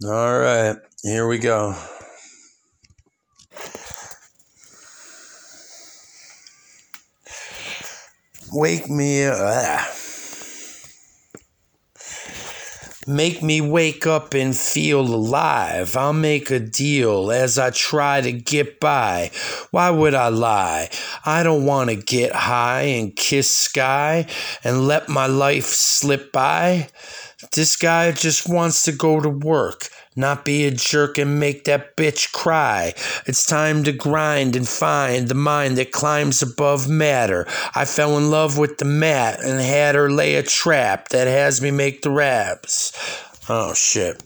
All right, here we go. Wake me up. Make me wake up and feel alive. I'll make a deal as I try to get by. Why would I lie? I don't want to get high and kiss sky and let my life slip by. This guy just wants to go to work, not be a jerk and make that bitch cry. It's time to grind and find the mind that climbs above matter. I fell in love with the mat and had her lay a trap that has me make the raps. Oh, shit.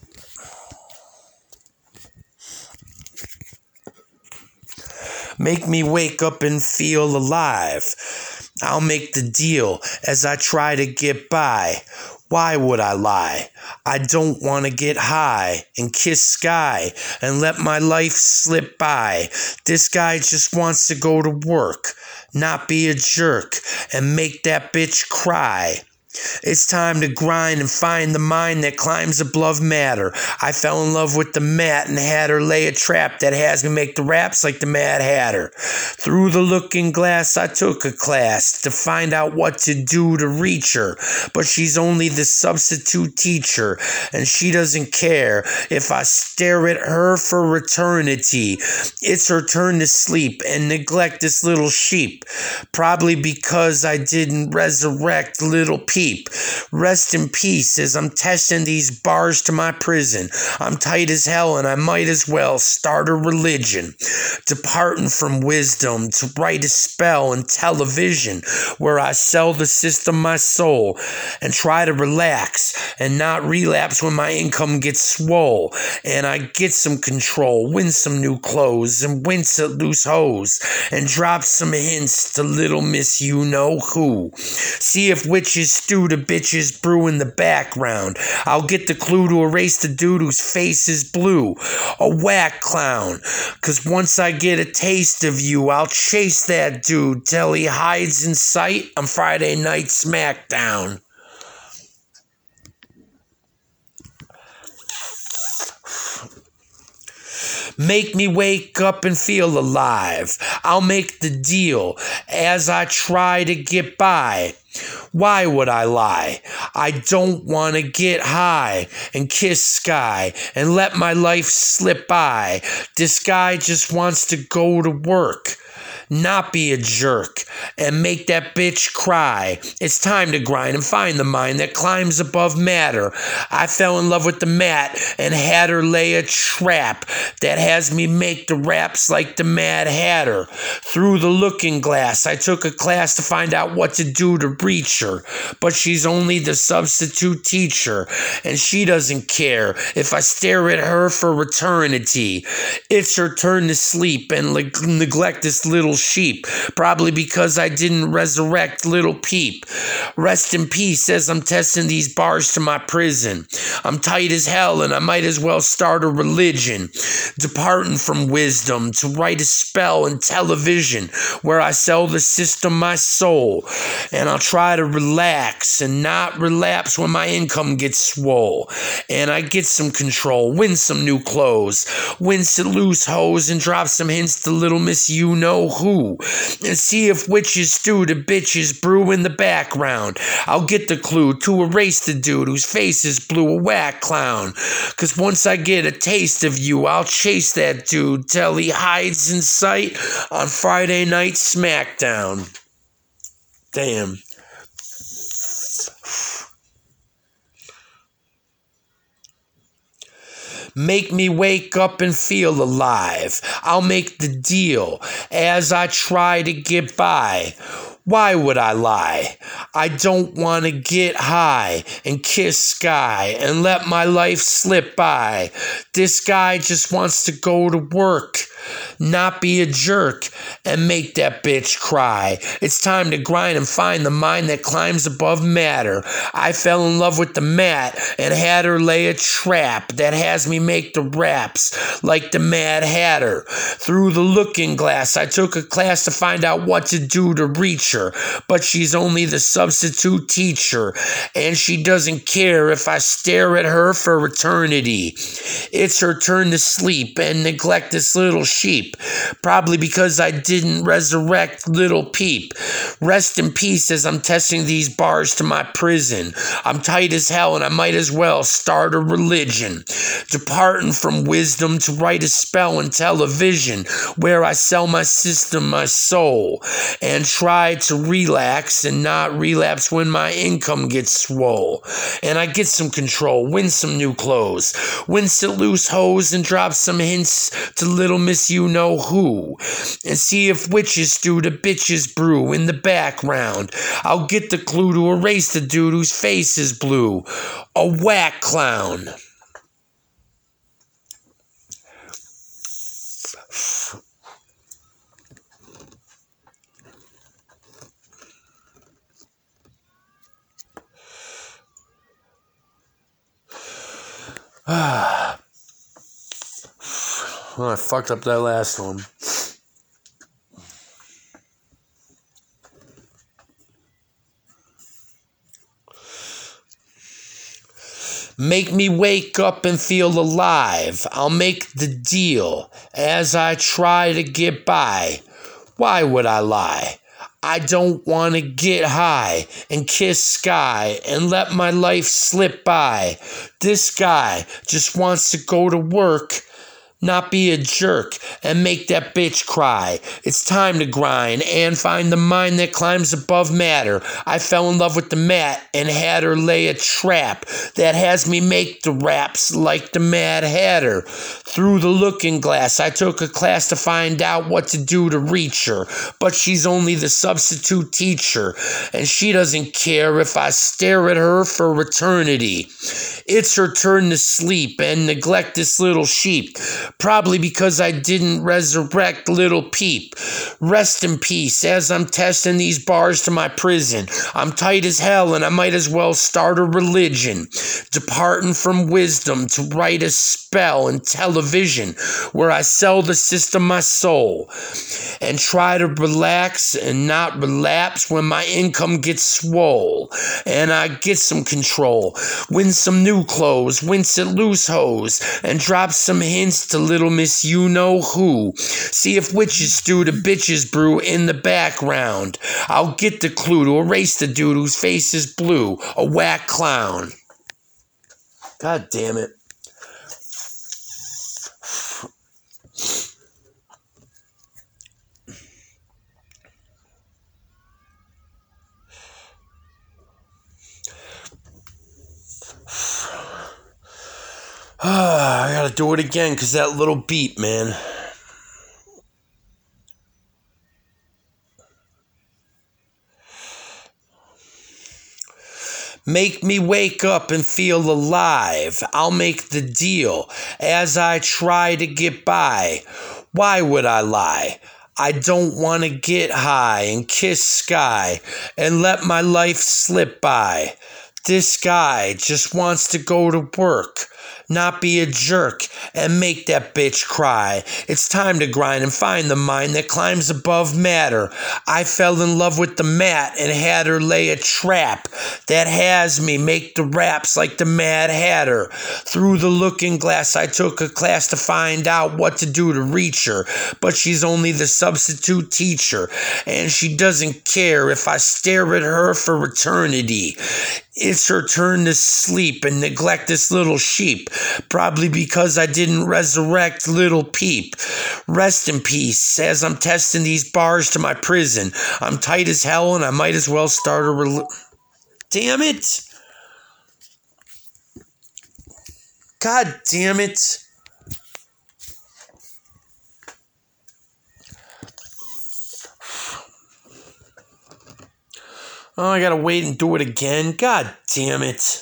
Make me wake up and feel alive. I'll make the deal as I try to get by. Why would I lie? I don't want to get high and kiss sky and let my life slip by. This guy just wants to go to work, not be a jerk and make that bitch cry. It's time to grind and find the mind that climbs above matter. I fell in love with the mat and had her lay a trap that has me make the raps like the Mad Hatter. Through the looking glass, I took a class to find out what to do to reach her. But she's only the substitute teacher, and she doesn't care if I stare at her for eternity. It's her turn to sleep and neglect this little sheep. Probably because I didn't resurrect little Pete. Rest in peace as I'm testing these bars to my prison. I'm tight as hell and I might as well start a religion. Departing from wisdom to write a spell in television where I sell the system my soul and try to relax and not relapse when my income gets swole. And I get some control, win some new clothes and wince at loose hoes and drop some hints to little miss you know who. See if witches stew to bitches brew in the background. I'll get the clue to erase the dude whose face is blue. A whack clown. Cause once I get a taste of you, I'll chase that dude till he hides in sight on Friday Night SmackDown. Make me wake up and feel alive. I'll make the deal as I try to get by. Why would I lie? I don't want to get high and kiss sky and let my life slip by. This guy just wants to go to work, not be a jerk and make that bitch cry. It's time to grind and find the mind that climbs above matter. I fell in love with the mat and had her lay a trap that has me make the raps like the Mad Hatter. Through the looking glass, I took a class to find out what to do to reach her, but she's only the substitute teacher and she doesn't care if I stare at her for eternity. It's her turn to sleep and neglect this little sheep, probably because I didn't resurrect little Peep. Rest in peace as I'm testing these bars to my prison. I'm tight as hell and I might as well start a religion. Departing from wisdom to write a spell in television where I sell the system my soul. And I'll try to relax and not relapse when my income gets swole. And I get some control, win some new clothes, win some loose hoes and drop some hints to little miss you know who. And see if witches stew to bitches brew in the background. I'll get the clue to erase the dude whose face is blue, a whack clown. Cause once I get a taste of you, I'll chase that dude till he hides in sight on Friday Night SmackDown. Damn. Make me wake up and feel alive. I'll make the deal as I try to get by. Why would I lie? I don't want to get high and kiss sky and let my life slip by. This guy just wants to go to work, not be a jerk and make that bitch cry. It's time to grind and find the mind that climbs above matter. I fell in love with the mat and had her lay a trap that has me make the raps like the Mad Hatter. Through the looking glass, I took a class to find out what to do to reach her, but she's only the substitute teacher, and she doesn't care if I stare at her for eternity. It's her turn to sleep and neglect this little sheep, probably because I didn't resurrect little Peep. Rest in peace as I'm testing these bars to my prison. I'm tight as hell and I might as well start a religion, departing from wisdom to write a spell in television where I sell my system, my soul, and try to relax and not relapse when my income gets swole. And I get some control, win some new clothes, win some loose hoes, and drop some hints to little Miss You Know Who, and see if witches stew the bitches brew in the background. I'll get the clue to erase the dude whose face is blue, a whack clown. Well, I fucked up that last one. Make me wake up and feel alive. I'll make the deal as I try to get by. Why would I lie? I don't want to get high and kiss sky and let my life slip by. This guy just wants to go to work, not be a jerk and make that bitch cry. It's time to grind and find the mind that climbs above matter. I fell in love with the mat and had her lay a trap that has me make the raps like the Mad Hatter. Through the looking glass, I took a class to find out what to do to reach her, but she's only the substitute teacher, and she doesn't care if I stare at her for eternity. It's her turn to sleep and neglect this little sheep, probably because I didn't resurrect little Peep. Rest in peace as I'm testing these bars to my prison. I'm tight as hell and I might as well start a religion, departing from wisdom to write a spell in television where I sell the system my soul and try to relax and not relapse when my income gets swole and I get some control, win some new clothes, win some loose hoes, and drop some hints to little Miss You Know Who. See if witches stew the bitches brew in the background. I'll get the clue to erase the dude whose face is blue, a whack clown. God damn it. I gotta do it again because that little beat, man. Make me wake up and feel alive. I'll make the deal as I try to get by. Why would I lie? I don't want to get high and kiss sky and let my life slip by. This guy just wants to go to work, not be a jerk and make that bitch cry. It's time to grind and find the mind that climbs above matter. I fell in love with the mat and had her lay a trap that has me make the raps like the Mad Hatter. Through the looking glass, I took a class to find out what to do to reach her, but she's only the substitute teacher, and she doesn't care if I stare at her for eternity. It's her turn to sleep and neglect this little sheep, probably because I didn't resurrect little Peep. Rest in peace as I'm testing these bars to my prison. I'm tight as hell and I might as well start a Damn it! God damn it! Oh, I gotta wait and do it again. God damn it.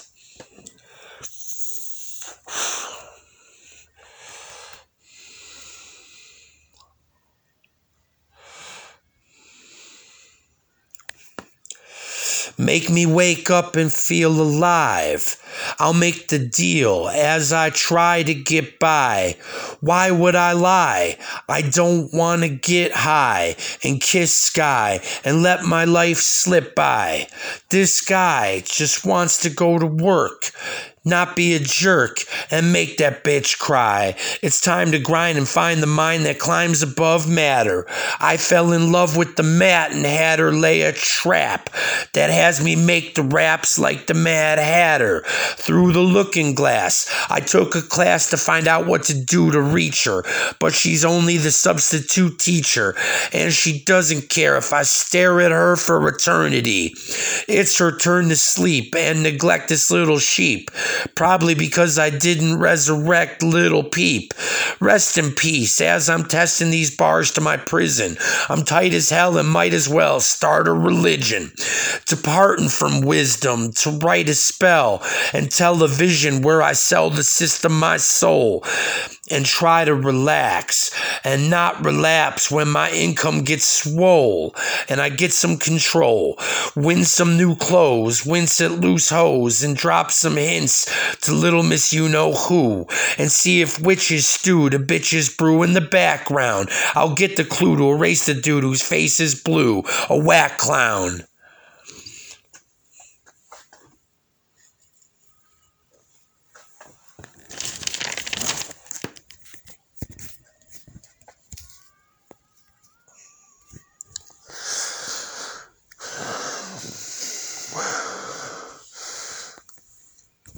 Make me wake up and feel alive. I'll make the deal as I try to get by. Why would I lie? I don't want to get high and kiss sky and let my life slip by. This guy just wants to go to work, not be a jerk and make that bitch cry. It's time to grind and find the mind that climbs above matter. I fell in love with the mat and had her lay a trap that has me make the raps like the Mad Hatter. Through the looking glass, I took a class to find out what to do to reach her, but she's only the substitute teacher, and she doesn't care if I stare at her for eternity. It's her turn to sleep and neglect this little sheep. Probably because I didn't resurrect Little Peep. Rest in peace as I'm testing these bars to my prison. I'm tight as hell and might as well start a religion. Departing from wisdom to write a spell and tell a vision where I sell the system my soul and try to relax and not relapse when my income gets swole and I get some control. Win some new clothes, wince at loose hoes, and drop some hints to little Miss You-Know-Who and see if witches stew to bitches brew in the background. I'll get the clue to erase the dude whose face is blue, a whack clown.